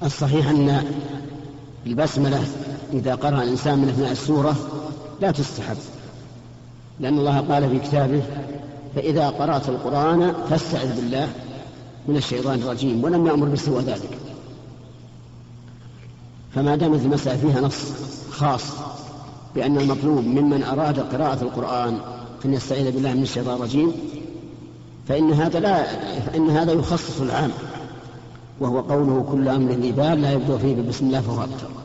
الصحيح أن البسملة إذا قرأ الإنسان من أثناء السورة لا تستحب، لأن الله قال في كتابه: فإذا قرأت القرآن فاستعذ بالله من الشيطان الرجيم، ولم يأمر بسوى ذلك. فما دامت المسألة فيها نص خاص بأن المطلوب ممن أراد قراءة القرآن أن يستعيذ بالله من الشيطان الرجيم، فإن هذا يخصص العام، وهو قوله: كل أمر ذي بال لا يبدأ فيه بسم الله فهو أبتر.